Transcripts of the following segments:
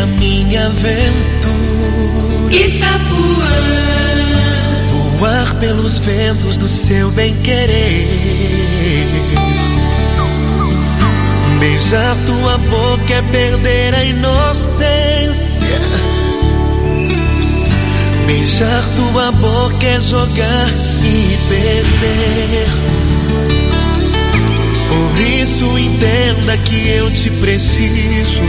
minha aventura. Itapuã. Voar pelos ventos do seu bem-querer. Beijar tua boca é perder a inocência. Beijar tua boca é jogar e perder. Por isso entenda que eu te preciso,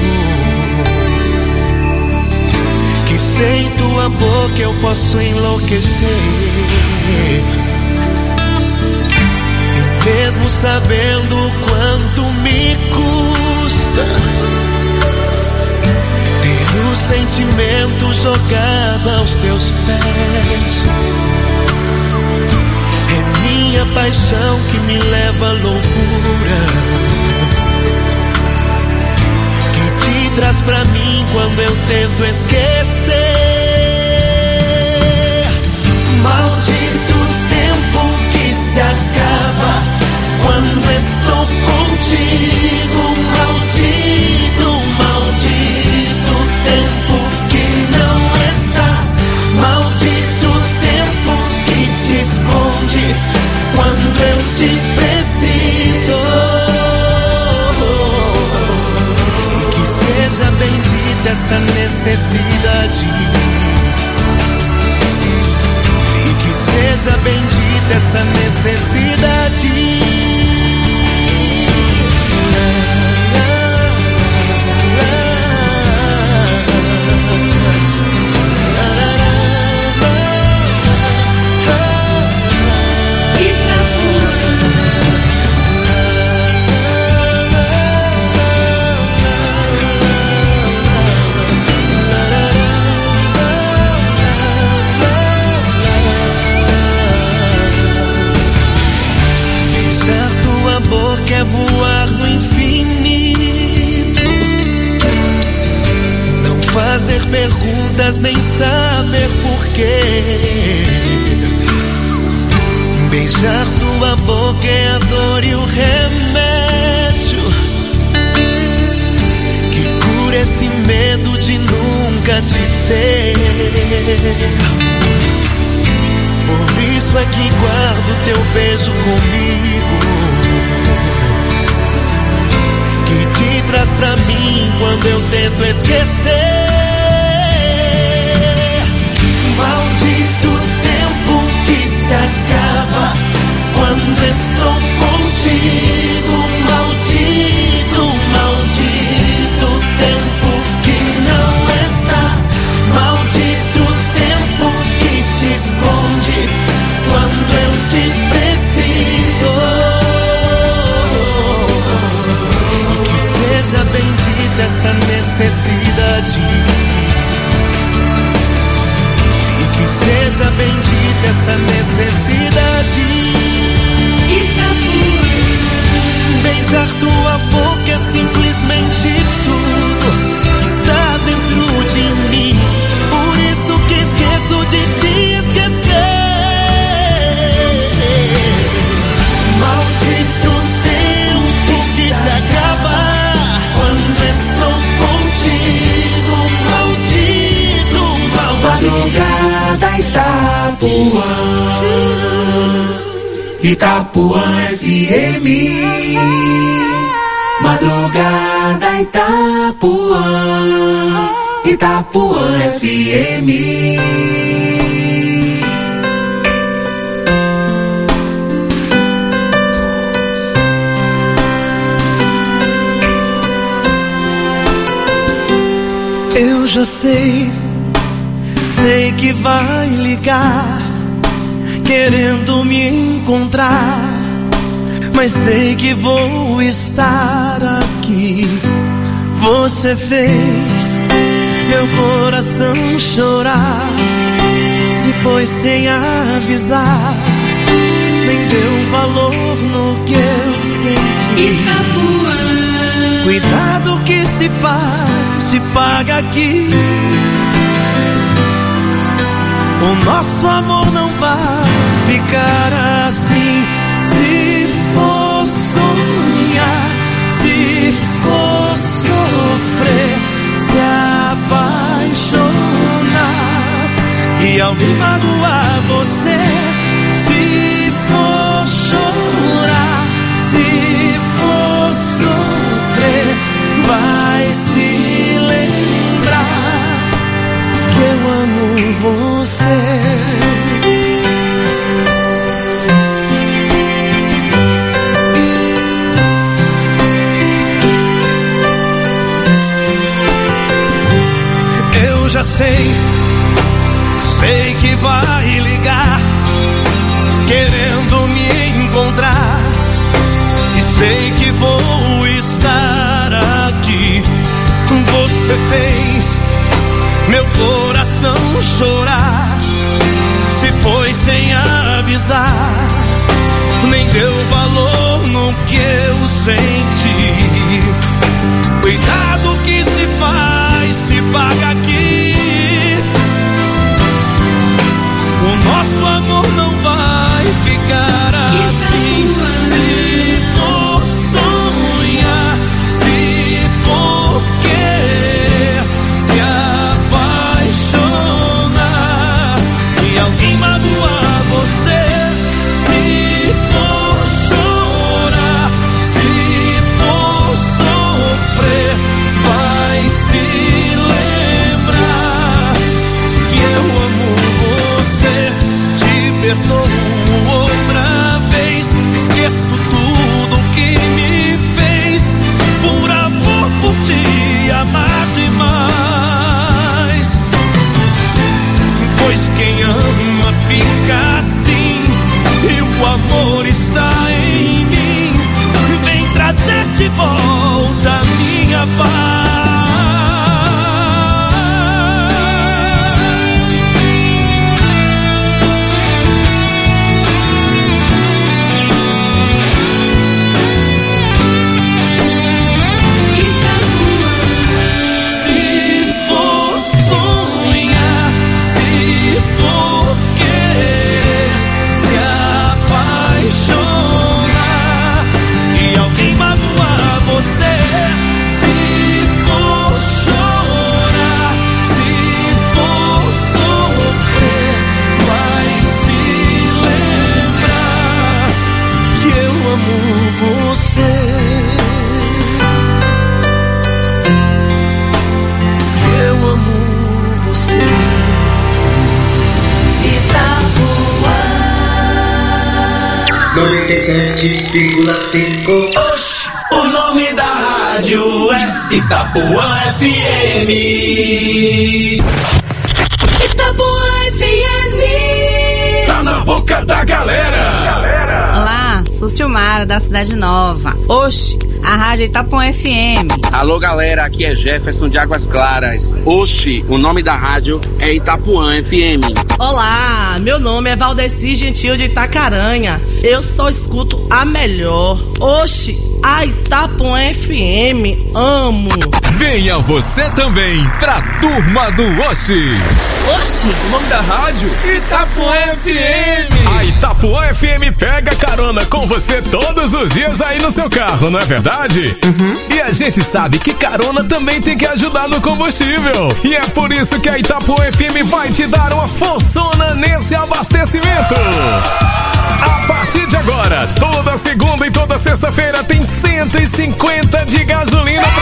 que sem tua boca eu posso enlouquecer. E mesmo sabendo o quanto me custa ter o sentimento jogado aos teus pés, é minha paixão que me leva à loucura, que te traz pra mim quando eu tento esquecer. Maldito tempo que se acaba quando estou contigo. Maldito, maldito tempo que não estás. Maldito tempo que te esconde quando eu te preciso. E que seja bendita essa necessidade. E que seja bendita essa necessidade. Quer voar no infinito, não fazer perguntas nem saber porquê. Beijar tua boca é a dor e o remédio que cura esse medo de nunca te ter. Por isso é que guardo teu beijo comigo, que traz pra mim quando eu tento esquecer. Maldito tempo que se acaba quando estou contigo. Maldito, maldito tempo que não estás. Maldito tempo que te esconde quando eu te preciso. Seja bendita essa necessidade. E que seja bendita essa necessidade. Itapuã. Beijar tua boca é simplesmente tudo que está dentro de mim. Por isso que esqueço de te esquecer. Maldito tempo que se acaba quando estou contigo. Maldito, maldito. Madrugada Itapuã, Itapuã FM. Madrugada Itapuã, Itapuã FM. Eu já sei que vai ligar, querendo me encontrar, mas sei que vou estar aqui. Você fez meu coração chorar, se foi sem avisar, nem deu valor no que eu senti. Itapuã. Cuidado que se faz, se paga aqui. O nosso amor não vai ficar assim. Se for sonhar, se for sofrer, se apaixonar, alguém magoar você, se for chorar, se for sofrer, vai se lembrar que eu amo você. Eu já sei que vai ligar, querendo me encontrar, e sei que vou estar aqui. Você fez meu coração chorar, se foi sem avisar, nem deu valor no que eu senti. Cuidado que se faz, se paga aqui. O nosso amor não vai ficar assim. Se for sonhar, se for querer, se apaixonar e alguém magoar você, se for chorar, se for sofrer, vai se lembrar que eu amo você. Te perdoo outra vez, esqueço tudo que me fez, por amor, por te amar demais. Pois quem ama fica assim, e o amor está em mim. Vem trazer de volta a minha paz. Oxi, o nome da rádio é Itapuã FM. Itapuã FM. Tá na boca da galera. Olá, sou Silmara da Cidade Nova. Oxi, a rádio Itapuã FM. Alô galera, aqui é Jefferson de Águas Claras. Oxi, o nome da rádio é Itapuã FM. Olá, meu nome é Valdeci Gentil de Itacaranha. Eu só escuto a melhor. Oxi, a Itapuã FM, amo. Venha você também pra turma do Oxi. Oxi, O nome da rádio? Itapuã FM. A Itapuã FM pega carona com você todos os dias aí no seu carro, não é verdade? E a gente sabe que carona também tem que ajudar no combustível. E é por isso que a Itapuã FM vai te dar uma forçona nesse abastecimento. A partir de agora, toda segunda e toda sexta-feira tem 150 de gasolina pra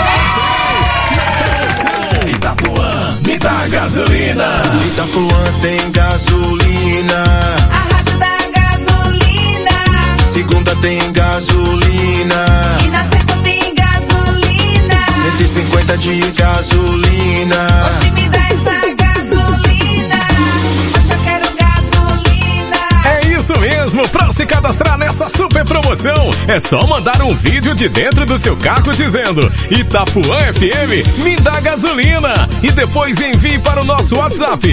você. Itapuã, me dá gasolina. Itapuã tem gasolina. A rádio da gasolina. Segunda tem gasolina. E na sexta tem gasolina. 150 de gasolina. Oxi, me dá essa gasolina. Oxi, eu quero gasolina. É isso mesmo, pra se cadastrar nessa super promoção, é só mandar um vídeo de dentro do seu carro dizendo Itapuã FM, me dá gasolina. E depois envie para o nosso WhatsApp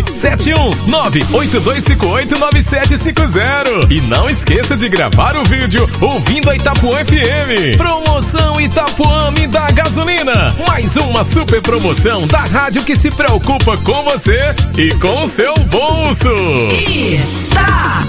71982589750. E não esqueça de gravar o vídeo ouvindo a Itapuã FM. Promoção Itapuã, me dá gasolina. Mais uma super promoção da rádio que se preocupa com você e com o seu bolso. Itapuã.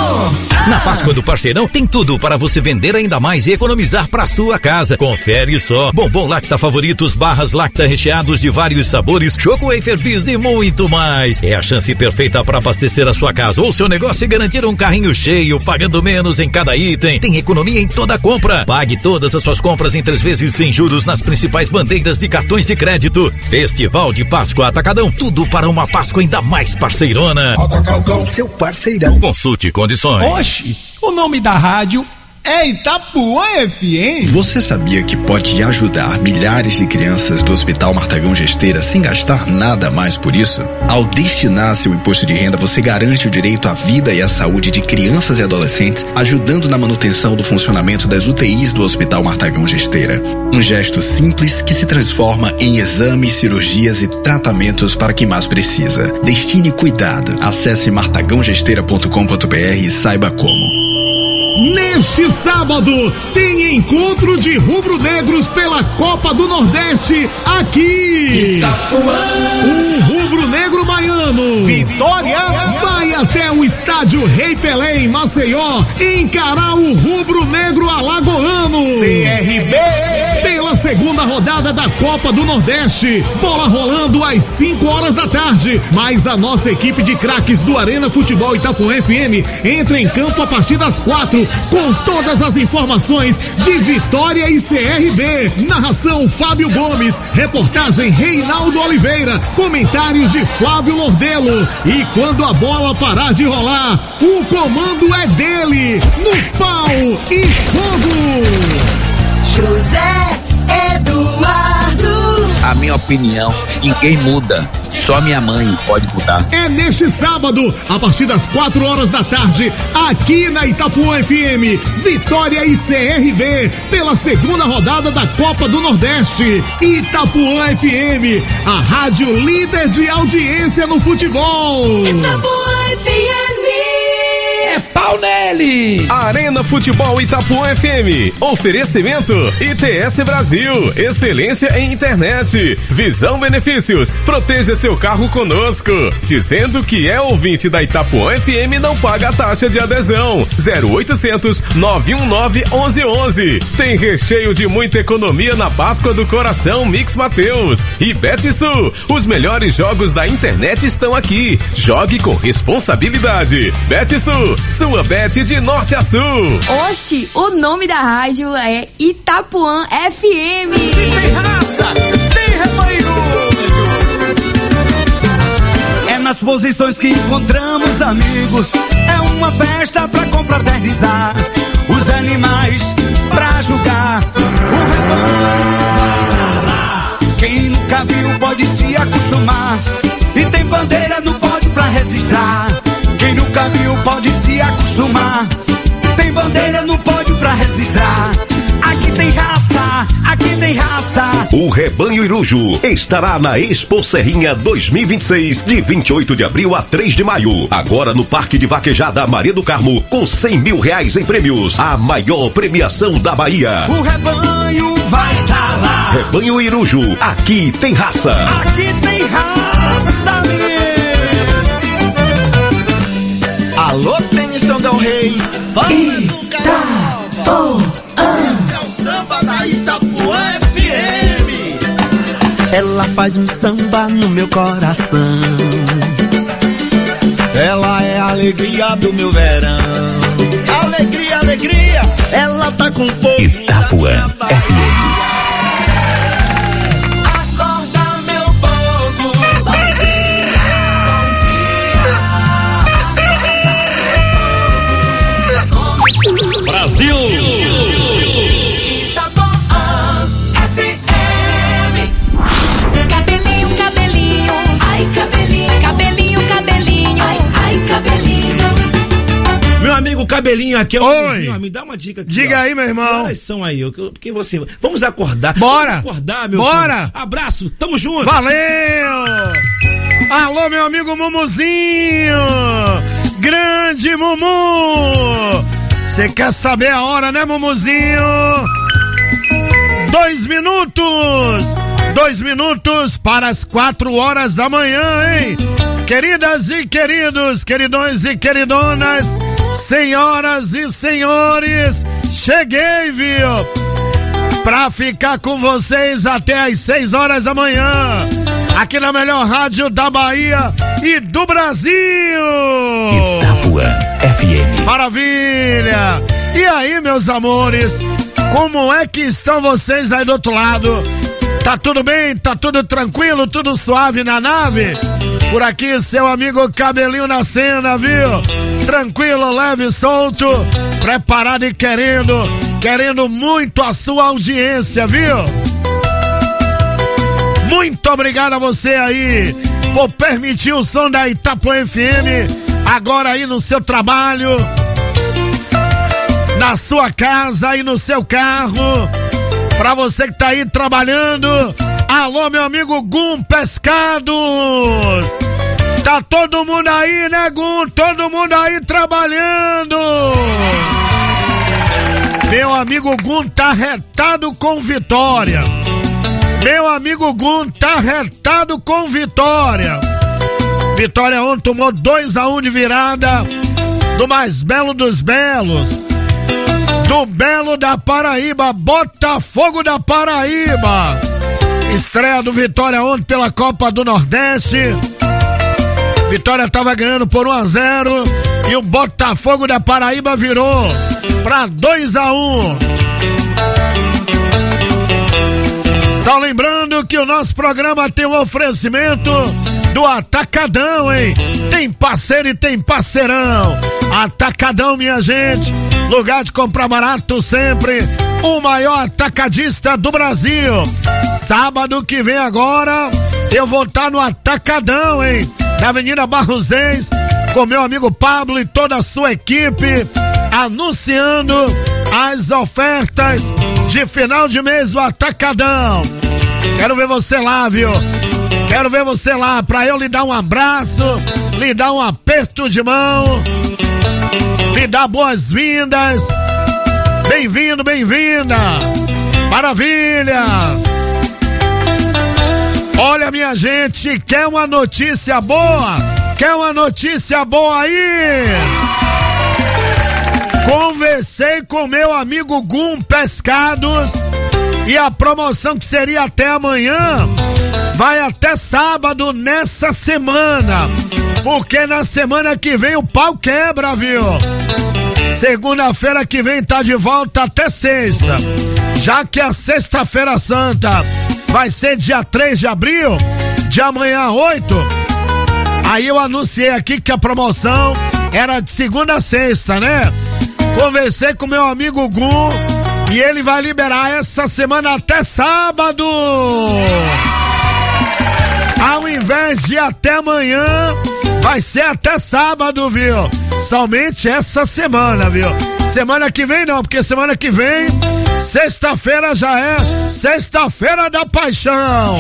Na Páscoa do Parceirão tem tudo para você vender ainda mais e economizar para sua casa. Confere só: bombom Lacta favoritos, barras Lacta recheados de vários sabores, Choco Wafer Bis e muito mais. É a chance perfeita para abastecer a sua casa ou seu negócio e garantir um carrinho cheio, pagando menos em cada item. Tem economia em toda compra. Pague todas as suas compras em 3 vezes sem juros nas principais bandeiras de cartões de crédito. Festival de Páscoa Atacadão, tudo para uma Páscoa ainda mais parceirona. Atacadão, seu parceirão. Consulte condições. Oxi, o nome da rádio é Itapuã FM. Você sabia que pode ajudar milhares de crianças do Hospital Martagão Gesteira sem gastar nada mais por isso? Ao destinar seu imposto de renda, você garante o direito à vida e à saúde de crianças e adolescentes, ajudando na manutenção do funcionamento das UTIs do Hospital Martagão Gesteira. Um gesto simples que se transforma em exames, cirurgias e tratamentos para quem mais precisa. Destine cuidado. Acesse martagãogesteira.com.br e saiba como. Neste sábado tem encontro de rubro-negros pela Copa do Nordeste aqui. Itapuã. O rubro-negro baiano Vitória vai até o estádio Rei Pelé em Maceió encarar o rubro-negro alagoano CRB pela segunda rodada da Copa do Nordeste. Bola rolando às 5 horas da tarde. Mas a nossa equipe de craques do Arena Futebol Itapuã FM entra em campo a partir das 4 com todas as informações de Vitória e CRB. Narração Fábio Gomes, reportagem Reinaldo Oliveira, comentários de Flávio Lordelo. E quando a bola parar de rolar, o comando é dele, no pau e fogo. José Eduardo. A minha opinião, ninguém muda. Só minha mãe pode mudar. É neste sábado, a partir das 4 horas da tarde, aqui na Itapuã FM, Vitória e CRB, pela segunda rodada da Copa do Nordeste. Itapuã FM, a rádio líder de audiência no futebol. Itapuã FM. É pau nele! Arena Futebol Itapuã FM. Oferecimento ITS Brasil. Excelência em internet. Visão Benefícios. Proteja seu carro conosco. Dizendo que é ouvinte da Itapuã FM, não paga a taxa de adesão. 0800 919 1111. Tem recheio de muita economia na Páscoa do Coração Mix Mateus. E Betsul. Os melhores jogos da internet estão aqui. Jogue com responsabilidade. Betsul. Sua bet de norte a sul. Oxi, o nome da rádio é Itapuã FM. Se tem raça, tem rebanho. É nas posições que encontramos amigos. É uma festa pra confraternizar. Os animais pra julgar. O rebanho vai lá. Quem nunca viu pode se acostumar. E tem bandeira no pódio pra registrar. Quem nunca viu pode se acostumar. Tem bandeira no pódio pra registrar. Aqui tem raça, aqui tem raça. O Rebanho Iruju estará na Expo Serrinha 2026, de 28 de abril a 3 de maio. Agora no Parque de Vaquejada Maria do Carmo, com R$100 mil em prêmios. A maior premiação da Bahia. O rebanho vai tá lá. Rebanho Iruju, aqui tem raça. Aqui tem raça, menino. Alô, Tennyson Del Rey. Fala do Itapuã. Esse é o samba da Itapuã FM. Ela faz um samba no meu coração. Ela é a alegria do meu verão. Alegria, alegria. Ela tá com fogo. Itapuã FM. Brasil! Itapuã FM. Cabelinho, cabelinho, ai cabelinho, cabelinho, cabelinho, ai cabelinho. Meu amigo Cabelinho, aqui é o vizinho, me dá uma dica aqui. Diga aí, meu irmão. Que horas são aí? Porque você... Vamos acordar. Bora! Vamos acordar, meu Bora! filho. Abraço, tamo junto. Valeu! Alô, meu amigo Mumuzinho! Grande Mumu! Você quer saber a hora, né, Mumuzinho? 2 minutos! 2 minutos para as 4 horas da manhã, hein? Queridas e queridos, queridões e queridonas, Senhoras e senhores, cheguei, viu? Pra ficar com vocês até às 6 horas da manhã, aqui na melhor rádio da Bahia e do Brasil. Itapuã FM. Maravilha! E aí, meus amores, como é que estão vocês aí do outro lado? Tá tudo bem? Tá tudo tranquilo? Tudo suave na nave? Por aqui, seu amigo Cabelinho na cena, viu? Tranquilo, leve, solto, preparado e querendo muito a sua audiência, viu? Muito obrigado a você aí por permitir o som da Itapuã FM agora aí no seu trabalho, na sua casa, aí no seu carro. Pra você que tá aí trabalhando, alô, meu amigo Gum Pescados. Tá todo mundo aí, né, Gum? Todo mundo aí trabalhando. Meu amigo Gum tá retado com vitória. Meu amigo Gum tá retado com vitória. Vitória ontem tomou 2-1 de virada do mais belo dos belos, do Belo da Paraíba, Botafogo da Paraíba. Estreia do Vitória ontem pela Copa do Nordeste. Vitória tava ganhando por 1-0 e o Botafogo da Paraíba virou pra 2-1. Só lembrando que o nosso programa tem um oferecimento do Atacadão, hein? Tem parceiro e tem parceirão. Atacadão, minha gente, lugar de comprar barato sempre, o maior atacadista do Brasil. Sábado que vem agora, eu vou estar no Atacadão, hein? Na Avenida Barrosens, com meu amigo Pablo e toda a sua equipe, anunciando as ofertas de final de mês do Atacadão. Quero ver você lá, viu? Quero ver você lá pra eu lhe dar um abraço, lhe dar um aperto de mão, lhe dar boas-vindas. Bem-vindo, bem-vinda. Maravilha. Olha, minha gente, quer uma notícia boa? Quer uma notícia boa aí? Conversei com meu amigo Gum Pescados e a promoção que seria até amanhã vai até sábado nessa semana, porque na semana que vem o pau quebra, viu? Segunda-feira que vem tá de volta até sexta, já que a Sexta-feira Santa vai ser dia 3 de abril, de amanhã a 8. Aí eu anunciei aqui que a promoção era de segunda a sexta, né? Conversei com meu amigo Gum e ele vai liberar essa semana até sábado. Ao invés de até amanhã, vai ser até sábado, viu? Somente essa semana, viu? Semana que vem não, porque semana que vem, sexta-feira já é Sexta-feira da Paixão.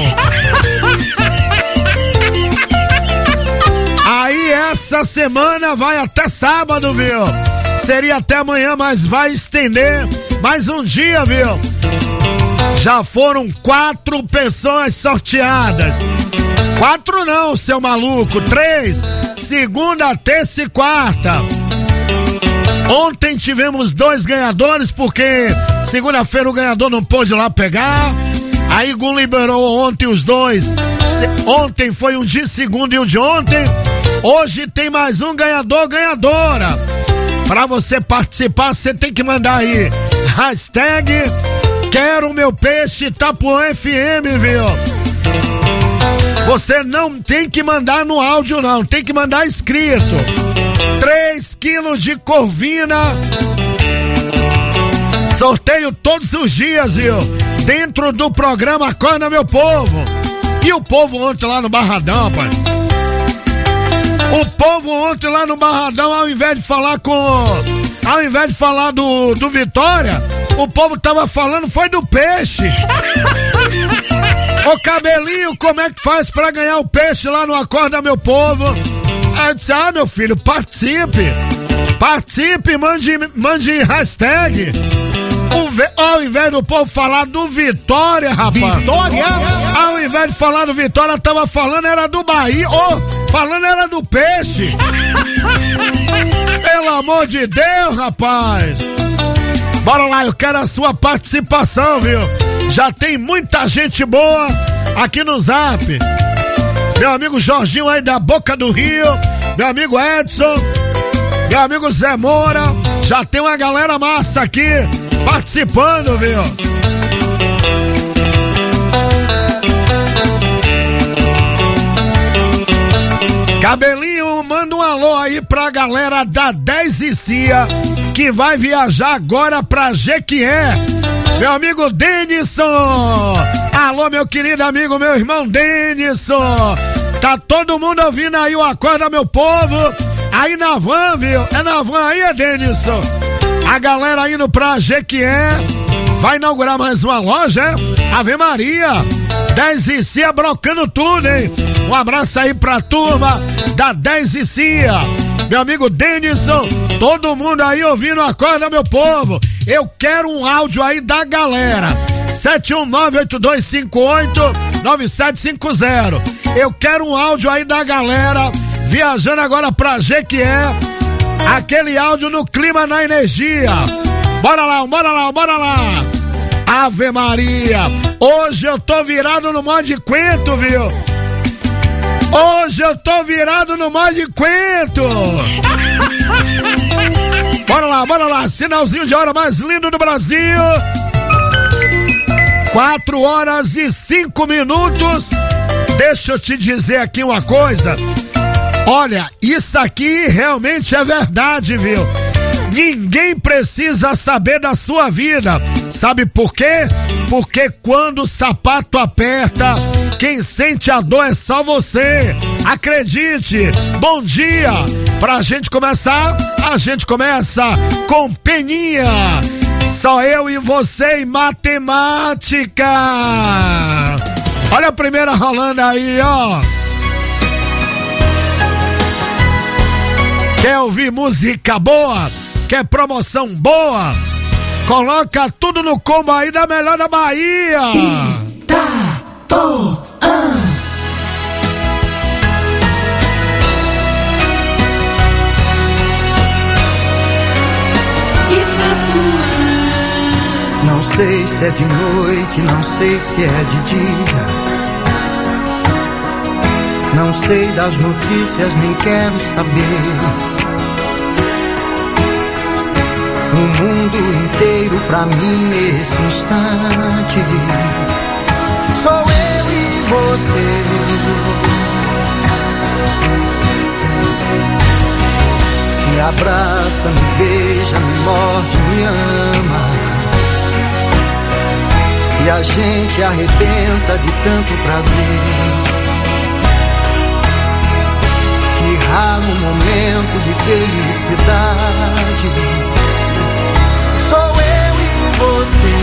Aí essa semana vai até sábado, viu? Seria até amanhã, mas vai estender mais um dia, viu? Já foram 4 pessoas sorteadas. 4 não, seu maluco, 3. Segunda, terça e quarta. Ontem tivemos 2 ganhadores, porque segunda-feira o ganhador não pôde ir lá pegar. Aí Gum liberou ontem os 2. Ontem foi um de segunda e o de ontem. Hoje tem mais um ganhador, ganhadora. Pra você participar, você tem que mandar aí hashtag Quero Meu Peixe Itapuã FM, viu? Você não tem que mandar no áudio, não, tem que mandar escrito. 3 quilos de corvina. Sorteio todos os dias, viu? Dentro do programa Acorda Meu Povo. E o povo ontem lá no Barradão, pai. O povo ontem lá no Barradão, ao invés de falar do Vitória, o povo tava falando foi do peixe. Ô Cabelinho, como é que faz pra ganhar o peixe lá no Acorda Meu Povo? Aí eu disse, meu filho, participe, mande hashtag. Ao invés do povo falar do Vitória, rapaz. Vitória? Ao invés de falar do Vitória, tava falando era do Bahia. Falando era do peixe. Pelo amor de Deus, rapaz. Bora lá, eu quero a sua participação, viu? Já tem muita gente boa aqui no Zap. Meu amigo Jorginho aí da Boca do Rio, meu amigo Edson, meu amigo Zé Moura. Já tem uma galera massa aqui participando, viu? Cabelinho, manda um alô aí pra galera da 10 e Cia, que vai viajar agora pra Jequié. Meu amigo Denison. Alô, meu querido amigo, meu irmão Denison. Tá todo mundo ouvindo aí o Acorda Meu Povo. Aí na van, viu? É na van aí, Denison. A galera indo pra Jequié. Vai inaugurar mais uma loja, é? Ave Maria. 10 e Cia brocando tudo, hein? Um abraço aí pra turma da 10 e Cia. Meu amigo Denison, todo mundo aí ouvindo Acorda Meu Povo. Eu quero um áudio aí da galera. 71982589750. Eu quero um áudio aí da galera viajando agora pra Jequié. Aquele áudio no clima, na energia. Bora lá, bora lá, bora lá. Ave Maria. Hoje eu tô virado no modo de quento, viu? Hoje eu tô virado no modo de quento. Bora lá, sinalzinho de hora mais lindo do Brasil. 4h05. Deixa eu te dizer aqui uma coisa. Olha, isso aqui realmente é verdade, viu? Ninguém precisa saber da sua vida. Sabe por quê? Porque quando o sapato aperta, quem sente a dor é só você. Acredite. Bom dia. Pra gente começar, a gente começa com Peninha. Só eu e você em matemática. Olha a primeira rolando aí, ó. Quer ouvir música boa? Quer promoção boa? Coloca tudo no combo aí da melhor da Bahia. Itapuã. Não sei se é de noite, não sei se é de dia. Não sei das notícias, nem quero saber. O mundo inteiro pra mim nesse instante sou eu e você. Me abraça, me beija, me morde, me ama. E a gente arrebenta de tanto prazer. Que raro momento de felicidade. Sou eu e você.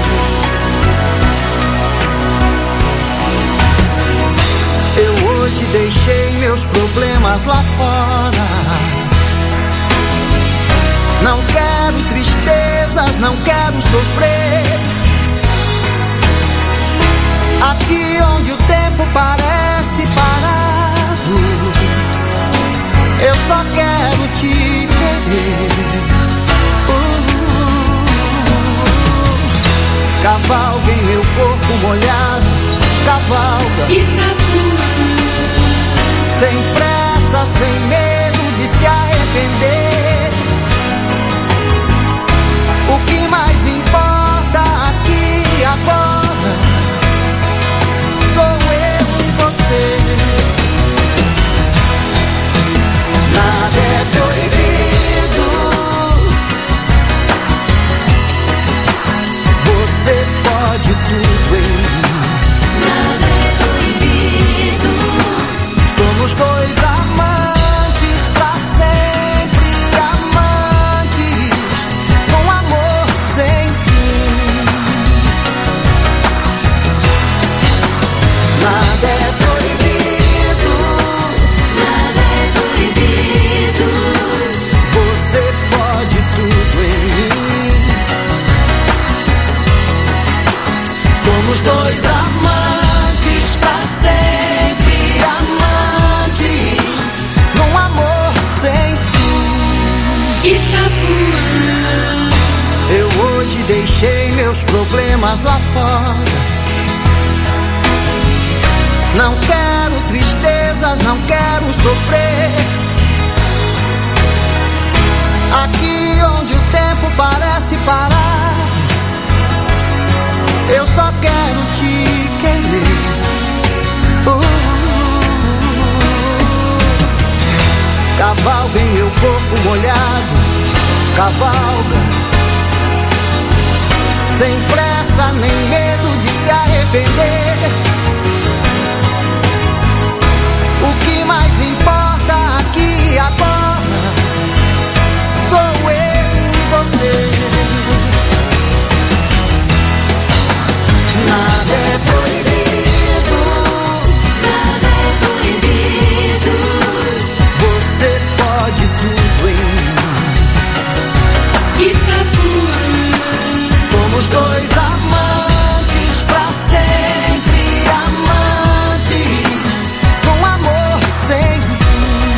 Eu hoje deixei meus problemas lá fora. Não quero tristezas, não quero sofrer. Aqui onde o tempo parece parado, eu só quero te querer. Cavalga em meu corpo molhado, cavalga. Sem pressa, sem medo de se arrepender. O que mais importa aqui e agora sou eu e você. Nada é proibido. Você pode tudo em mim. Nada é proibido. Somos dois amantes pra sempre, amantes com amor sem fim. Nada é proibido. Nada é proibido. Você pode tudo em mim. Somos dois amantes pra sempre, amantes num amor sem fim. Hoje deixei meus problemas lá fora. Não quero tristezas, não quero sofrer. Aqui onde o tempo parece parar, eu só quero te querer. Cavalga em meu corpo molhado, cavalga, sem pressa nem medo de se arrepender. O que mais importa aqui e agora sou eu e você. Nada é proibido, nada é proibido. Você pode tudo em mim. Itapuã. Somos dois amantes pra sempre, amantes com amor sem fim.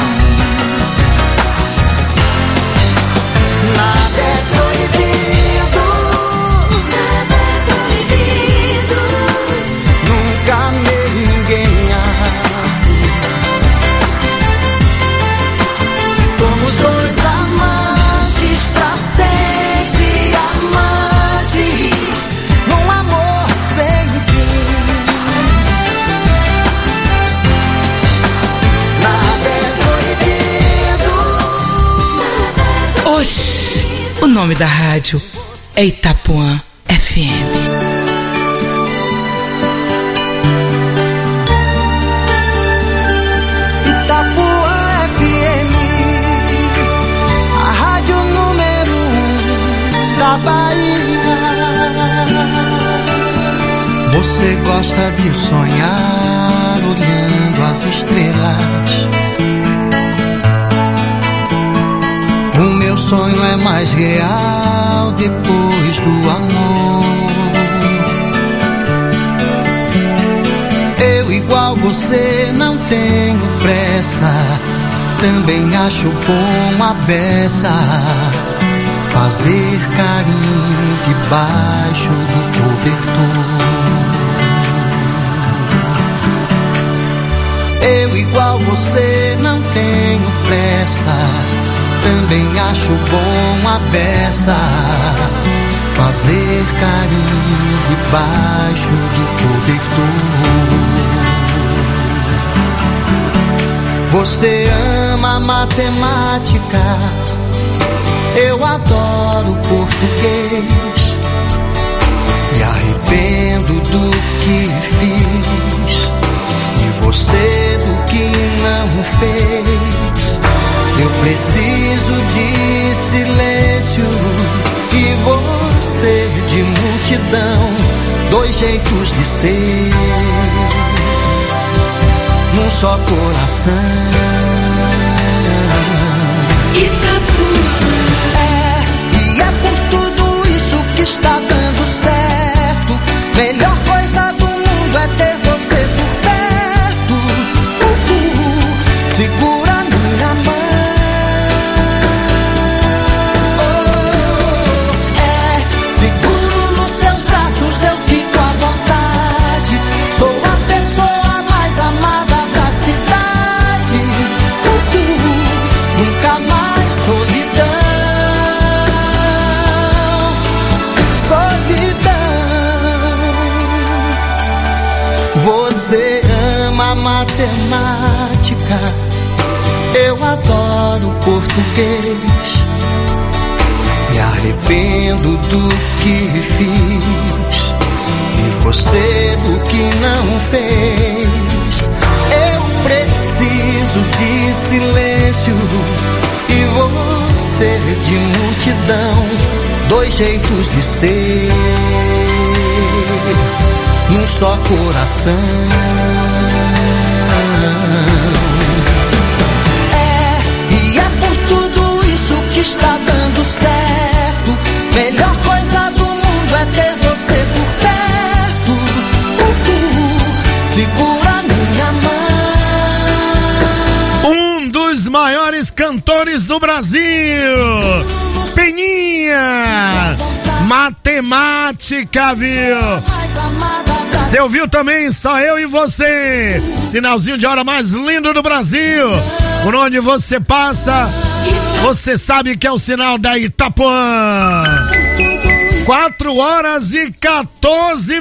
Nada é proibido, nada é proibido. Nunca amei ninguém assim. Somos dois amantes pra sempre, amantes num amor sem fim. Nada é proibido. Oxi, o nome da rádio é Itapuã FM. Itapuã FM, a rádio número 1 da Bahia. Você gosta de sonhar olhando as estrelas. O meu sonho é mais real depois do amor. Eu, igual você, não tenho pressa. Também acho bom a beça fazer carinho debaixo do cobertor. Eu, igual você, não tenho pressa. Também acho bom a beça fazer carinho debaixo do cobertor. Você ama matemática, eu adoro português. Me arrependo do que fiz e você do que não fez. Eu preciso de silêncio e você de multidão. Dois jeitos de ser num só coração. Itapuã. E é por tudo isso que está dando certo. Melhor coisa do mundo é ter você por perto. Segura minha mão. Seguro nos seus braços, eu fico à vontade. Sou a pessoa mais amada da cidade. Nunca mais solidão. Solidão. Você ama matemática, eu adoro português. Me arrependo do que fiz e você do que não fez. Eu preciso de silêncio e você de multidão. Dois jeitos de ser num só coração. E é por tudo isso que está dando certo. Melhor coisa do mundo é ter você por perto. Segura minha mão. Um dos maiores cantores do Brasil, Peninha, matemática, viu? Você ouviu também? Só eu e você. Sinalzinho de hora mais lindo do Brasil. Por onde você passa, você sabe que é o sinal da Itapuã. 4h14.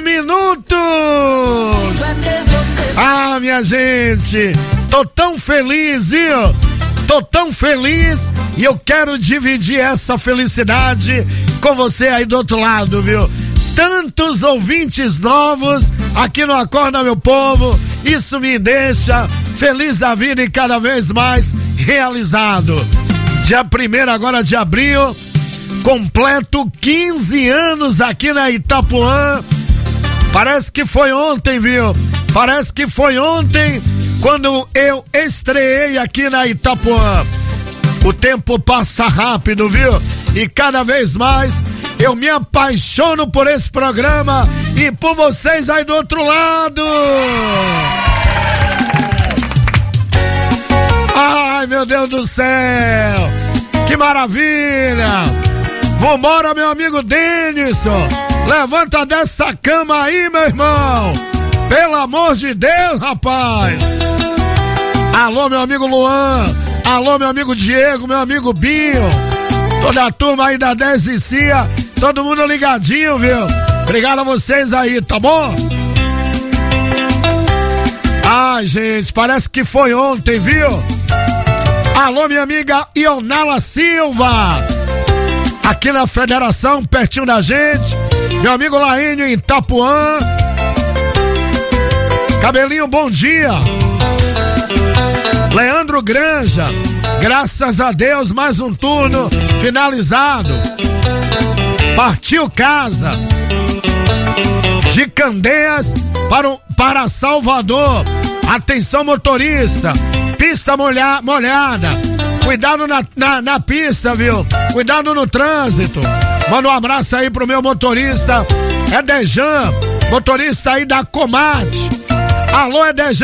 Ah, minha gente, tô tão feliz, viu? Tô tão feliz e eu quero dividir essa felicidade com você aí do outro lado, viu? Tantos ouvintes novos aqui no Acorda Meu Povo, isso me deixa feliz da vida e cada vez mais realizado. Dia 1º agora de abril, completo 15 anos aqui na Itapuã. Parece que foi ontem, viu? Parece que foi ontem quando eu estreiei aqui na Itapuã. O tempo passa rápido, viu? E cada vez mais eu me apaixono por esse programa e por vocês aí do outro lado. Ai, meu Deus do céu, que maravilha! Vambora, meu amigo Denison, levanta dessa cama aí, meu irmão, pelo amor de Deus, rapaz. Alô, meu amigo Luan, alô, meu amigo Diego, meu amigo Binho, toda a turma aí da Desicia, todo mundo ligadinho, viu? Obrigado a vocês aí, tá bom? Ai, gente, parece que foi ontem, viu? Alô, minha amiga Ionala Silva, aqui na Federação, pertinho da gente. Meu amigo Laínio em Itapuã. Cabelinho, bom dia. Leandro Granja, graças a Deus, mais um turno finalizado. Partiu casa de Candeias para Salvador. Atenção, motorista, pista molhada, cuidado na pista, viu? Cuidado no trânsito. Manda um abraço aí pro meu motorista Edejan, motorista aí da Comate. Alô, Edejan!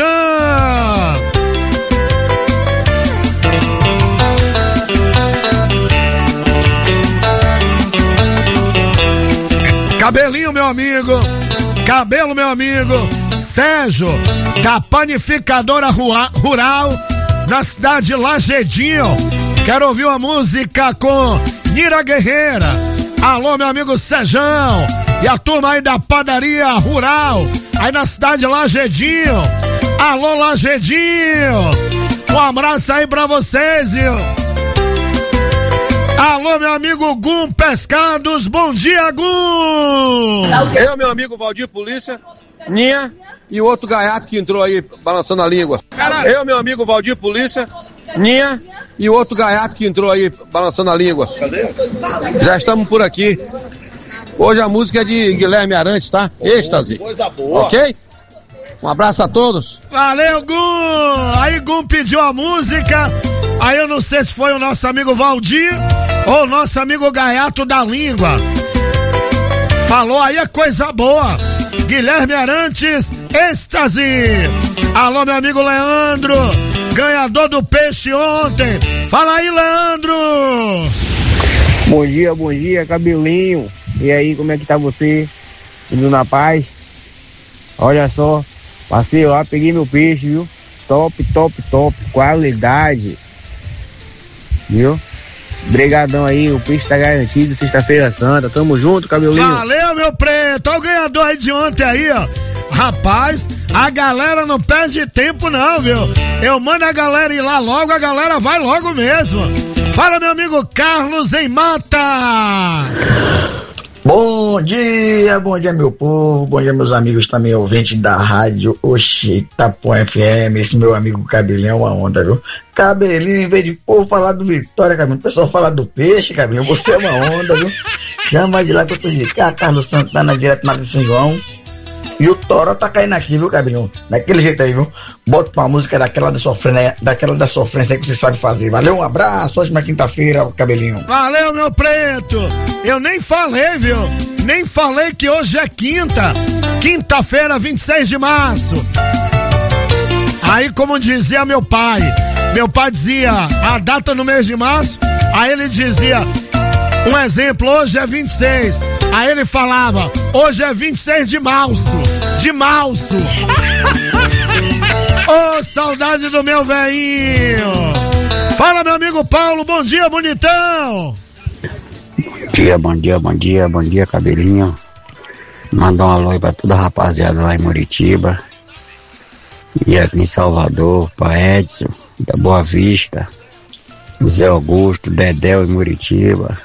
Cabelinho, meu amigo, cabelo, meu amigo Sérgio, da Panificadora Rural, na cidade de Lagedinho. Quero ouvir uma música com Nira Guerreira. Alô, meu amigo Sejão e a turma aí da Padaria Rural, aí na cidade de Lagedinho. Alô, Lagedinho, um abraço aí pra vocês, viu? Alô, meu amigo Gum Pescados, bom dia, Gum! Eu, meu amigo Valdir Polícia, Ninha e o outro gaiato que entrou aí balançando a língua. Caralho. Eu, meu amigo Valdir Polícia, Ninha e o outro gaiato que entrou aí balançando a língua. Cadê? Já estamos por aqui. Hoje a música é de Guilherme Arantes, tá? Êxtase. Coisa boa. Ok? Um abraço a todos. Valeu, Gum! Aí Gum pediu a música. Aí eu não sei se foi o nosso amigo Valdir ou o nosso amigo Gaiato da Língua. Falou aí a coisa boa. Guilherme Arantes, êxtase. Alô, meu amigo Leandro, ganhador do peixe ontem. Fala aí, Leandro. Bom dia, Cabelinho. E aí, como é que tá você? Tudo na paz? Olha só, passei lá, peguei meu peixe, viu? Top, qualidade. Viu? Brigadão aí, o peixe tá garantido, sexta-feira santa, tamo junto, Cabelinho. Valeu, meu preto, olha o ganhador aí de ontem aí, ó. Rapaz, a galera não perde tempo não, viu? Eu mando a galera ir lá logo, a galera vai logo mesmo. Fala, meu amigo Carlos em Mata. Bom dia, meu povo, bom dia, meus amigos também ouvintes da rádio Oxi, Itapuã FM, esse meu amigo Cabelinho é uma onda, viu? Cabelinho, em vez de povo falar do Vitória, Cabelinho, o pessoal fala do peixe, Cabelinho, você é uma onda, viu? Chama de lá que eu tô de cá, Carlos Santana, direto na de São João. E o Toró tá caindo aqui, viu, Cabelinho? Daquele jeito aí, viu? Bota uma música daquela da sofrência que você sabe fazer. Valeu, um abraço, ótima quinta-feira, Cabelinho. Valeu, meu preto. Eu nem falei, viu? Nem falei que hoje é quinta-feira, 26 de março. Aí, como dizia meu pai dizia a data no mês de março, aí ele dizia Um exemplo, hoje é 26. Aí ele falava, hoje é 26 de março. De março. Ô, saudade do meu velhinho. Fala, meu amigo Paulo, bom dia, bonitão. Bom dia, cabelinho. Mandar um alô aí pra toda a rapaziada lá em Muritiba. E aqui em Salvador, pra Edson, da Boa Vista, Zé Augusto, Dedéu em Muritiba.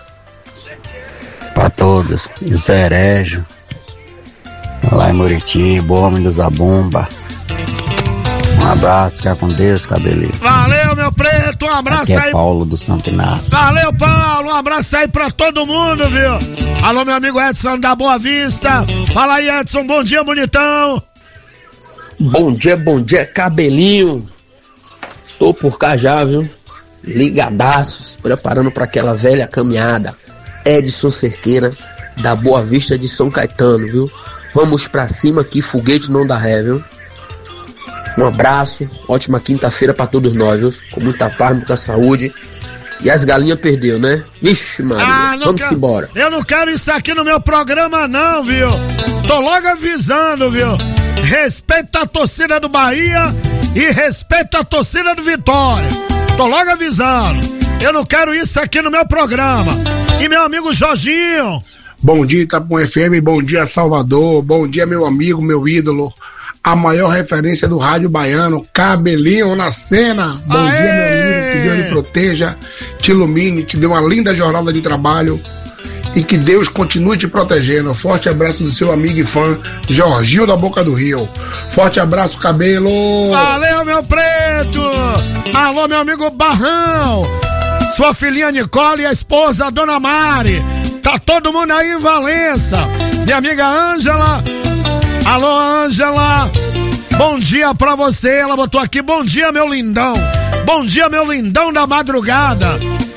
Pra todos, Zé Herégio, lá em Muritiba, o Homem do Zabumba. Um abraço, fica com Deus, cabelinho. Valeu, meu preto, um abraço aqui aí. É Paulo do Santo Inácio. Valeu, Paulo, um abraço aí pra todo mundo, viu? Alô, meu amigo Edson da Boa Vista. Fala aí, Edson, bom dia, bonitão. Bom dia, cabelinho. Tô por cá já, viu? Ligadaços, preparando pra aquela velha caminhada. Edson Cerqueira, da Boa Vista de São Caetano, viu? Vamos pra cima que foguete não dá ré, viu? Um abraço, ótima quinta-feira pra todos nós, viu? Com muita paz, muita saúde. E as galinhas perdeu, né? Vixe, Maria, vamos embora. Eu não quero isso aqui no meu programa não, viu? Tô logo avisando, viu? Respeita a torcida do Bahia e respeita a torcida do Vitória. Tô logo avisando. Eu não quero isso aqui no meu programa. E meu amigo Jorginho. Bom dia, Itapuã FM, bom dia, Salvador. Bom dia, meu amigo, meu ídolo. A maior referência do rádio baiano, Cabelinho na cena. Bom dia, meu amigo, que Deus lhe proteja, te ilumine, te dê uma linda jornada de trabalho e que Deus continue te protegendo. Forte abraço do seu amigo e fã, Jorginho da Boca do Rio. Forte abraço, Cabelo. Valeu, meu preto. Alô, meu amigo Barrão. Sua filhinha Nicole e a esposa, a Dona Mari. Tá todo mundo aí em Valença. Minha amiga Ângela. Alô, Ângela, bom dia pra você. Ela botou aqui, bom dia, meu lindão. Bom dia, meu lindão da madrugada.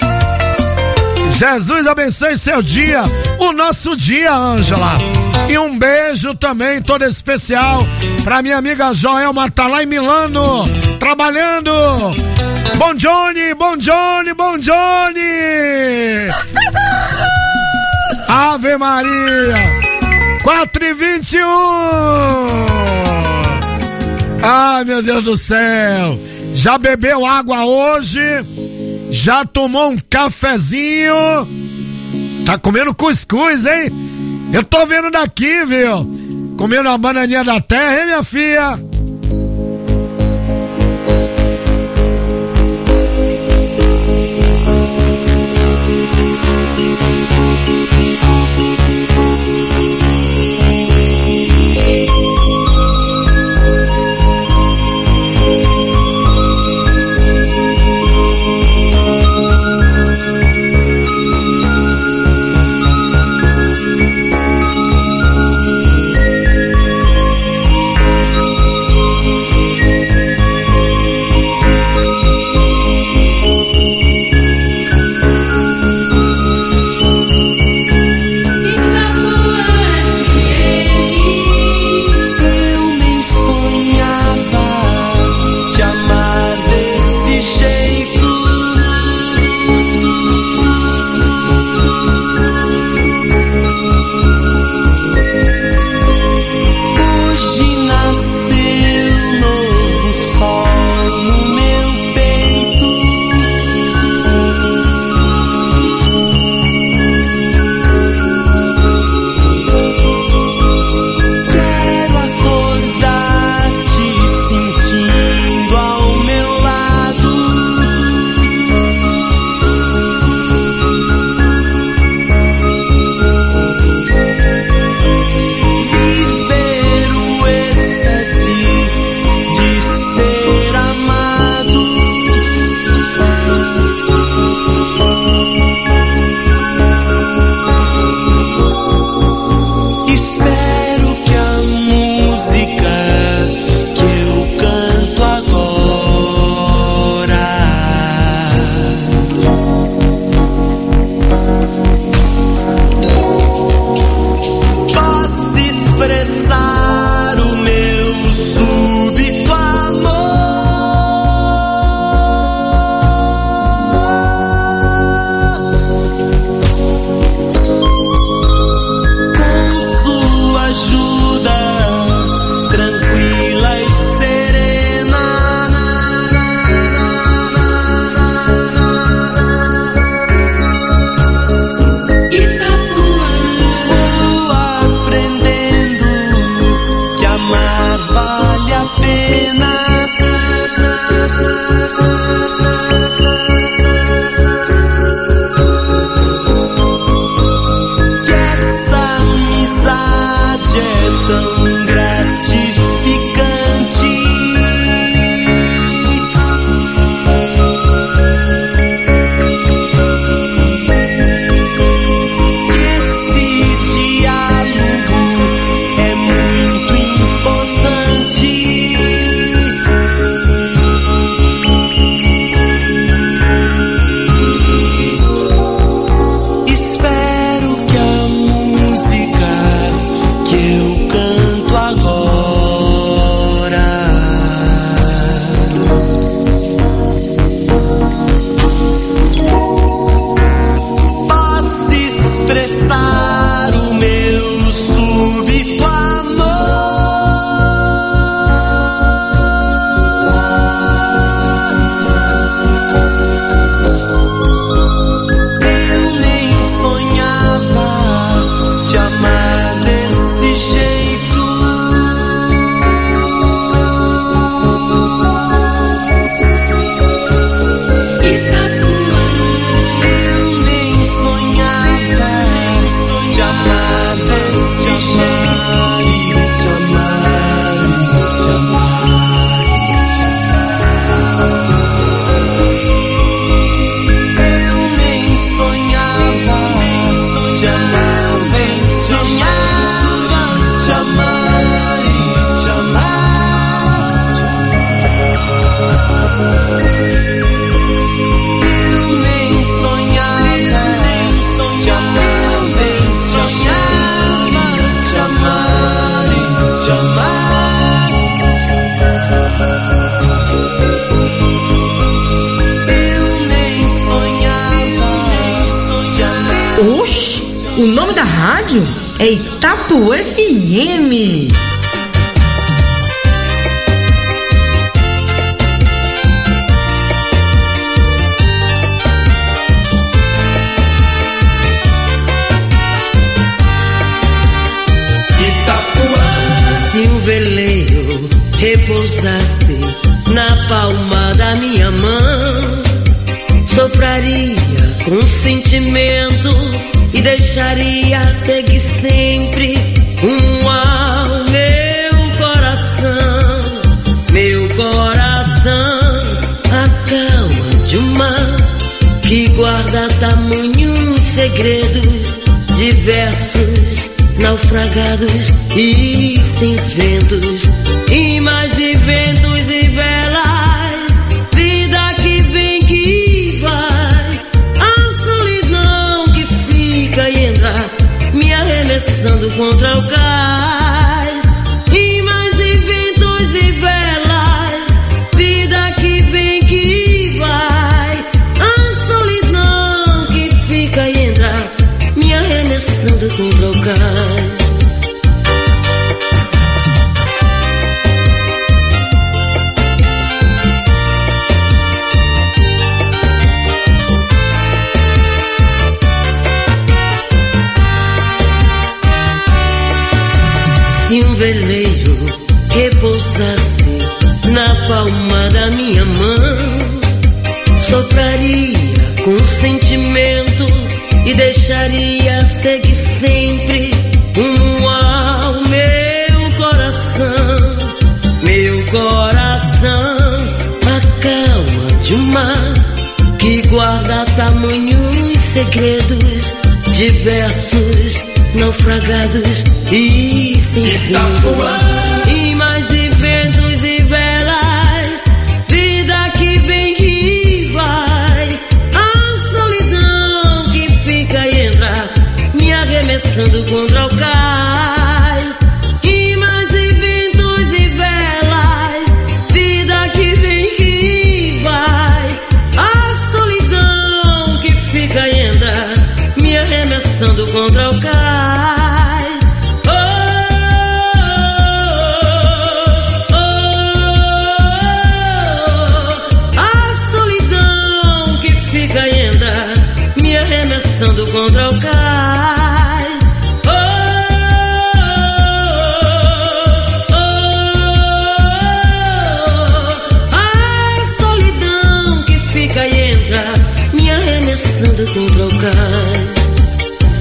Jesus abençoe seu dia, o nosso dia, Ângela. E um beijo também todo especial pra minha amiga Joelma, tá lá em Milano, trabalhando. Bom Johnny, bom Johnny, bom Johnny. Ave Maria. 4h21. Ai, meu Deus do céu. Já bebeu água hoje? Já tomou um cafezinho? Tá comendo cuscuz, hein? Eu tô vendo daqui, viu? Comendo a bananinha da terra, hein, minha filha? nome da rádio é Itapuã FM. Se o veleiro repousasse na palma da minha mão, sopraria com sentimento e deixaria seguir sempre um ao meu coração. Meu coração, a calma de um mar que guarda tamanhos segredos diversos, naufragados e sem ventos, e mais ventos e velas, vida que vem que vai, a solidão que fica e entra, me arremessando contra o cais, e mais ventos e velas, vida que vem que vai, a solidão que fica e entra, me arremessando contra o cais. Se um veleiro repousasse na palma da minha mão, sopraria com sentimento e deixaria seguir sempre um ao meu coração. Meu coração, a calma de um mar que guarda tamanhos segredos diversos, naufragados e sem ventos, e mais ventos e velas, vida que vem que vai, a solidão que fica e entra, me arremessando contra o cais, e mais ventos e velas, vida que vem que vai, a solidão que fica e entra, me arremessando contra o cais. Contra o cais, a solidão que fica e entra, me arremessando contra o cais.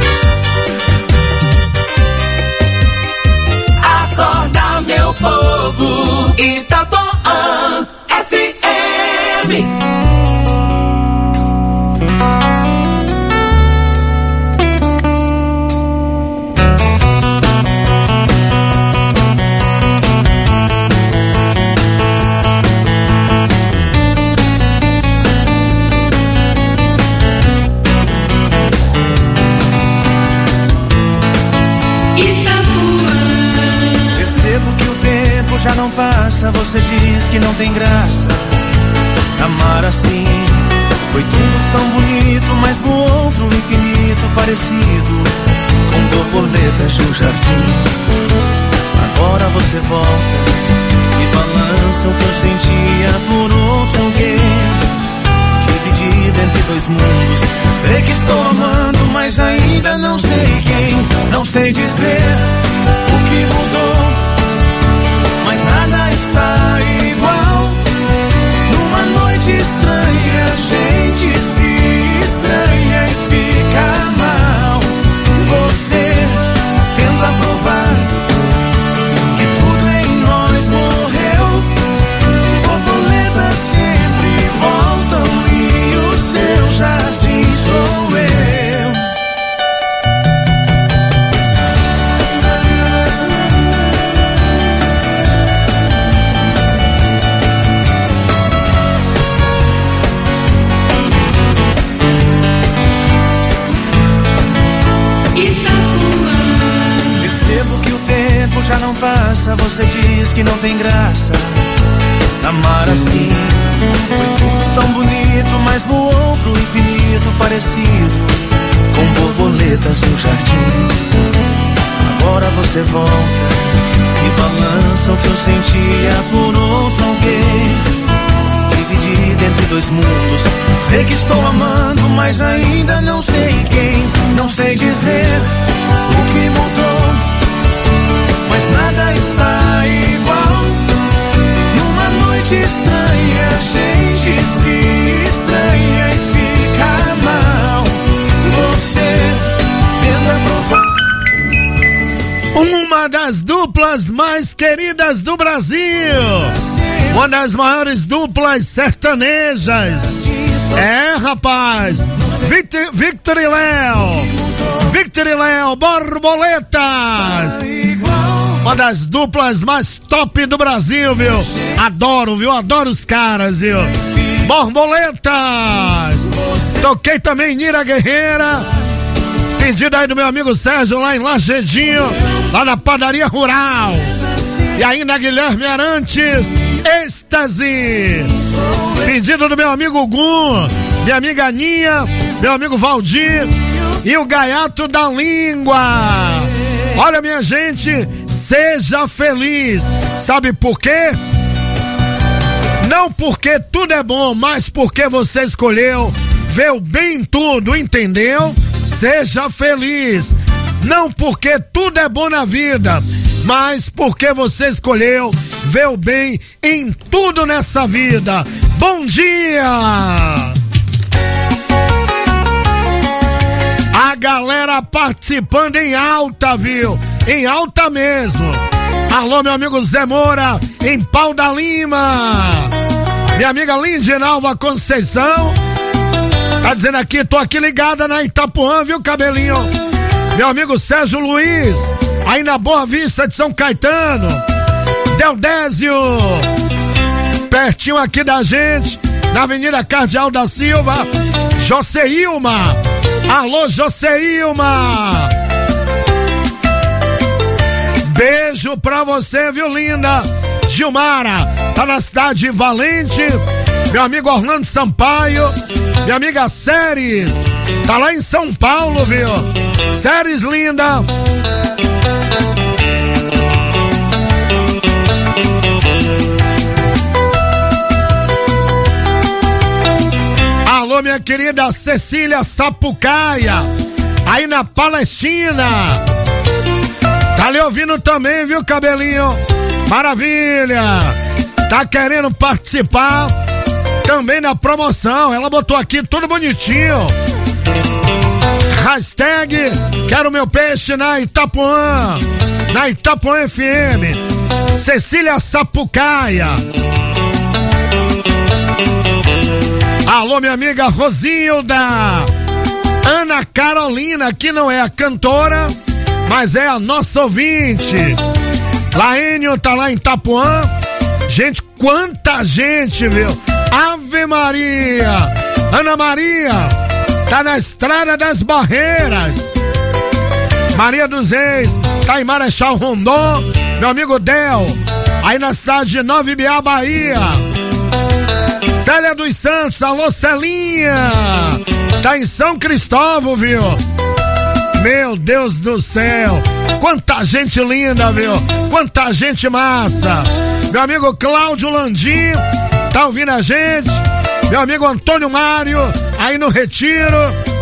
Acorda, meu povo, Itapuã FM. Já não passa, você diz que não tem graça. Amar assim foi tudo tão bonito, mas voou pro infinito, parecido com borboletas de um jardim. Agora você volta e balança o que eu sentia por outro alguém, dividido entre dois mundos. Sei que estou amando, mas ainda não sei quem. Não sei dizer o que mudou, mas nada está igual. Numa noite estranha, a gente se estranha e fica mal. Você tenta provar que tudo em nós morreu. Borboletas sempre voltam e o seu jardim sou eu. Já não passa, você diz que não tem graça. Amar assim foi tudo tão bonito, mas voou pro infinito, parecido com borboletas no jardim. Agora você volta e balança o que eu sentia por outro alguém. Dividido entre dois mundos, sei que estou amando, mas ainda não sei quem. Não sei dizer o que mudou, mas nada está igual. Numa noite estranha, a gente se estranha e fica mal. Você tenta provar. Uma das duplas mais queridas do Brasil, uma das maiores duplas sertanejas. É, rapaz, Victor e Léo, Borboletas. Uma das duplas mais top do Brasil, viu? Adoro, viu? Adoro os caras, viu? Borboletas. Toquei também Nira Guerreira. Pedido aí do meu amigo Sérgio lá em Lagedinho, lá na padaria rural. E ainda Guilherme Arantes, Êxtase. Pedido do meu amigo Gum, minha amiga Aninha, meu amigo Valdir e o Gaiato da Língua. Olha, minha gente, seja feliz. Sabe por quê? Não porque tudo é bom, mas porque você escolheu ver o bem em tudo, entendeu? Seja feliz. Não porque tudo é bom na vida, mas porque você escolheu ver o bem em tudo nessa vida. Bom dia! A galera participando em alta, viu? Em alta mesmo. Alô, meu amigo Zé Moura, em Pau da Lima. Minha amiga Lindinalva Conceição tá dizendo aqui, tô aqui ligada na Itapuã, viu, cabelinho? Meu amigo Sérgio Luiz, aí na Boa Vista de São Caetano. Deldésio, pertinho aqui da gente, na Avenida Cardeal da Silva. Joseilma, alô Joseilma. Beijo pra você, viu, linda? Gilmara, tá na cidade de Valente. Meu amigo Orlando Sampaio, minha amiga Séries, tá lá em São Paulo, viu? Séries, linda. Alô, minha querida Cecília Sapucaia, aí na Palestina. Tá lhe ouvindo também, viu, cabelinho? Maravilha. Tá querendo participar também na promoção. Ela botou aqui tudo bonitinho. Hashtag quero meu peixe na Itapuã. Na Itapuã FM. Cecília Sapucaia. Alô, minha amiga Rosilda. Ana Carolina, que não é a cantora, mas é a nossa ouvinte. Laênio tá lá em Itapuã. Gente, quanta gente, viu? Ave Maria. Ana Maria tá na Estrada das Barreiras. Maria dos Reis tá em Marechal Rondon. Meu amigo Del, aí na cidade de Nova Ibiá, Bahia. Célia dos Santos, alô Celinha, tá em São Cristóvão, viu? Meu Deus do céu, quanta gente linda, viu? Quanta gente massa. Meu amigo Cláudio Landim tá ouvindo a gente. Meu amigo Antônio Mário, aí no Retiro.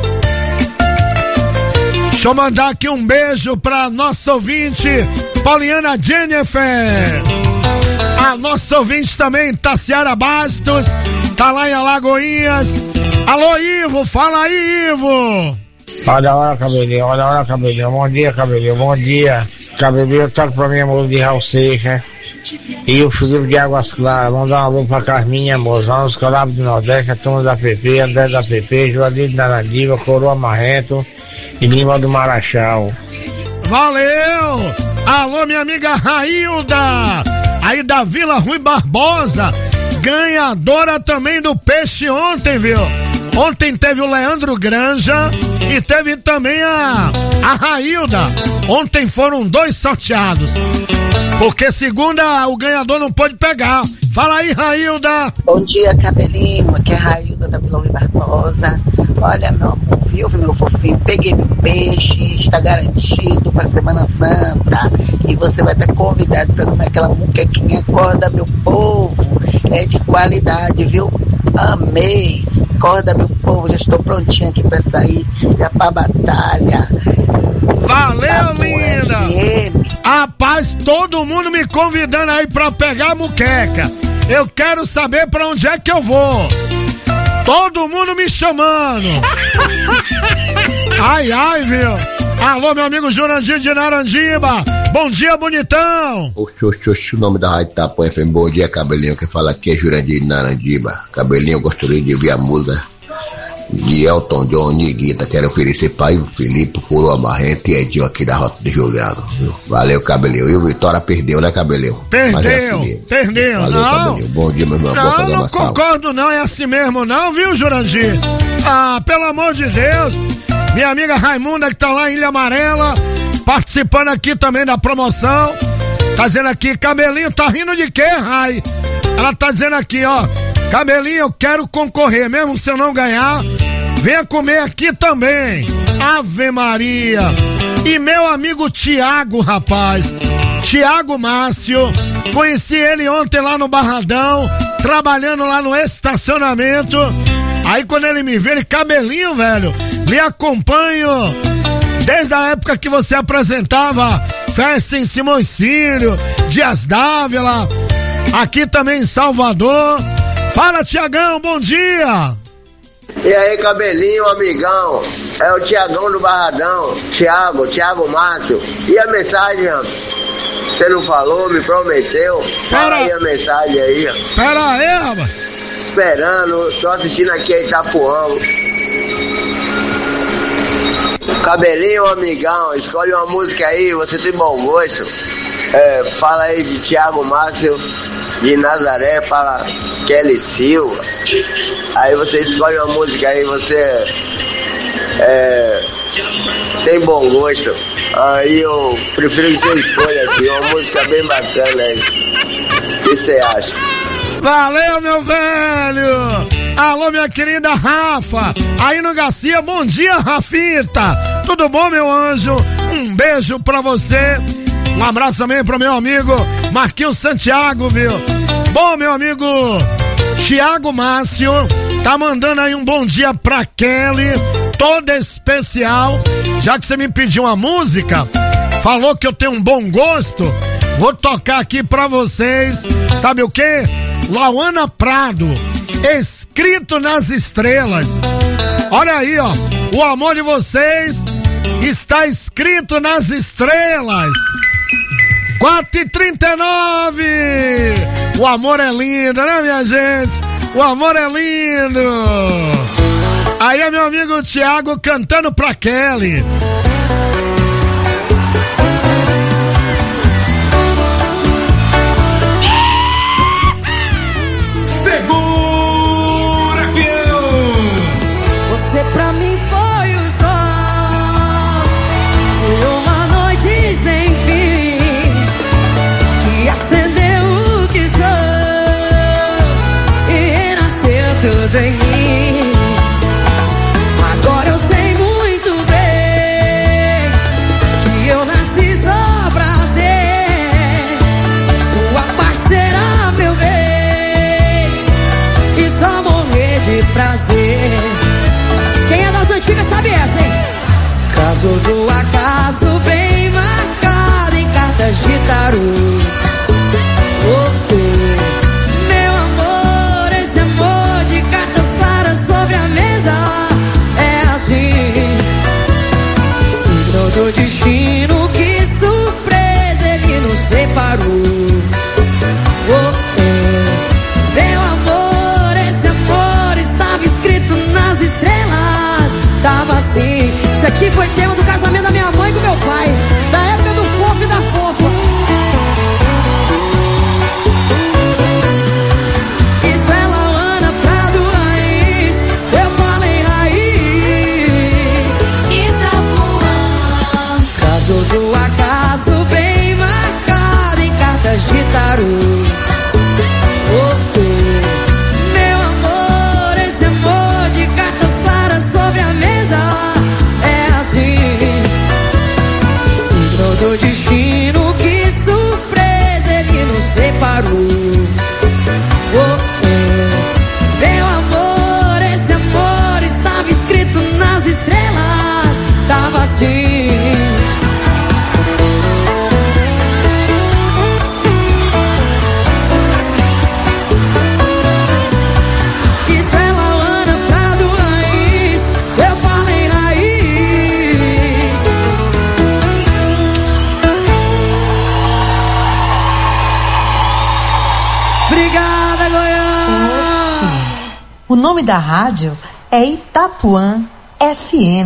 Deixa eu mandar aqui um beijo pra nossa ouvinte Poliana Jennifer. A nossa ouvinte também, Tassiara Bastos, tá lá em Alagoinhas. Alô, Ivo, fala aí, Ivo. Olha hora, cabelinho, olha hora, cabelinho. Bom dia, cabelinho, bom dia. Cabelinho, toca pra minha música de Raul Seixas e o Felipe de Águas Claras. Vamos dar uma alô pra Carminha, Mozão, os Colabos do Nordeste, a turma da PP, André da PP, Joaquim da Nadiva, Coroa Marrento e Lima do Marachal. Valeu! Alô, minha amiga Railda, aí da Vila Rui Barbosa, ganhadora também do peixe ontem, viu? Ontem teve o Leandro Granja e teve também a Railda. Ontem foram 2 sorteados, porque segunda o ganhador não pôde pegar. Fala aí, Railda. Bom dia, cabelinho. Aqui é a Railda da Vila Rui Barbosa. Olha, meu amor, viu, meu fofinho? Peguei meu peixe, está garantido para Semana Santa. E você vai estar convidado para comer aquela muquequinha. Acorda, meu povo, é de qualidade, viu? Amei. Acorda, meu povo, já estou prontinho aqui para sair, já pra batalha. Valeu, linda! Rapaz, todo mundo me convidando aí pra pegar a muqueca. Eu quero saber pra onde é que eu vou. Todo mundo me chamando. Ai, ai, viu? Alô, meu amigo Jurandir de Narandiba. Bom dia, bonitão. Oxi, o nome da Rádio Itapuã FM. Bom dia, Cabelinho. Quem fala aqui é Jurandir de Narandiba. Cabelinho, eu gostaria de ouvir a música de Elton John e Guita. Quero oferecer para Ivo Felipe, Coroa Marrento e Edinho aqui da Rota de Juliano. Valeu, Cabelinho. E o Vitória perdeu, né, Cabelinho? Perdeu. Valeu, não. Cabelinho. Bom dia, meu irmão. Não concordo não, é assim mesmo não, viu, Jurandir? Ah, pelo amor de Deus. Minha amiga Raimunda que tá lá em Ilha Amarela, participando aqui também da promoção. Tá dizendo aqui, Cabelinho, tá rindo de quê, Rai? Ela tá dizendo aqui, ó, Cabelinho, eu quero concorrer, mesmo se eu não ganhar, venha comer aqui também. Ave Maria. E meu amigo Tiago, rapaz, Tiago Márcio, conheci ele ontem lá no Barradão, trabalhando lá no estacionamento. Aí quando ele me vê, ele, Cabelinho, velho, lhe acompanho desde a época que você apresentava festa em Simões Filho, Dias Dávila, aqui também em Salvador. Fala, Tiagão, bom dia! E aí, Cabelinho, amigão, é o Tiagão do Barradão, Tiago Márcio. E a mensagem, você não falou, me prometeu? Fala aí a mensagem aí. Pera aí, rapaz. Esperando, tô assistindo aqui a Itapuã. Cabelinho, amigão, escolhe uma música aí, você tem bom gosto. Fala aí de Tiago Márcio, de Nazaré, fala Kelly Silva. Aí você escolhe uma música aí, você tem bom gosto. Aí eu prefiro que você escolha aqui, uma música bem bacana aí. O que você acha? Valeu, meu velho! Alô, minha querida Rafa! Aí no Garcia, bom dia, Rafita! Tudo bom, meu anjo? Um beijo pra você! Um abraço também pro meu amigo Marquinhos Santiago, viu? Bom, meu amigo Tiago Márcio tá mandando aí um bom dia pra Kelly, toda especial. Já que você me pediu uma música, falou que eu tenho um bom gosto, vou tocar aqui pra vocês. Sabe o quê? Lauana Prado, Escrito nas Estrelas. Olha aí, ó, o amor de vocês está escrito nas estrelas. 4h39. O amor é lindo, né, minha gente? O amor é lindo. Aí é meu amigo Thiago cantando pra Kelly. Segura, você pra mim foi o sol de uma noite sem fim, que acendeu o que sou e renasceu tudo em mim. Agora eu sei muito bem Imagino que surpresa ele nos preparou. Oh, oh. Meu amor, esse amor estava escrito nas estrelas. Tava assim. Isso é Lauana Prado Raiz. Eu falei raiz. Obrigada, Goiás. O nome da rádio é Itapuã FM.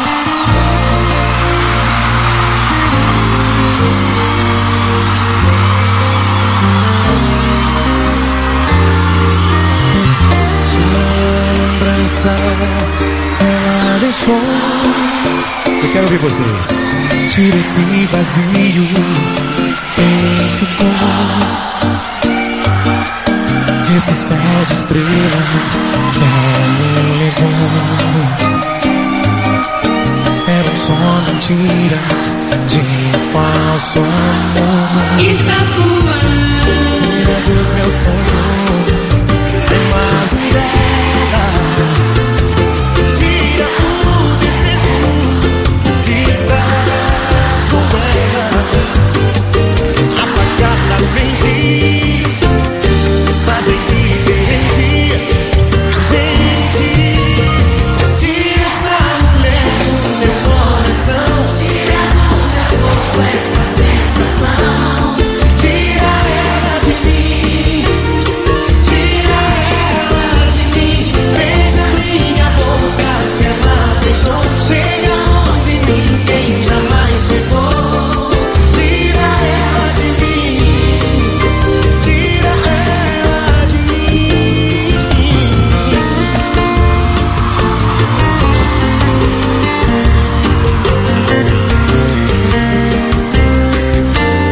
Ela deixou. Eu quero ouvir vocês. Tira esse vazio que nem ficou. Esse céu de estrelas que ela me levou. Eram só mentiras de um falso amor.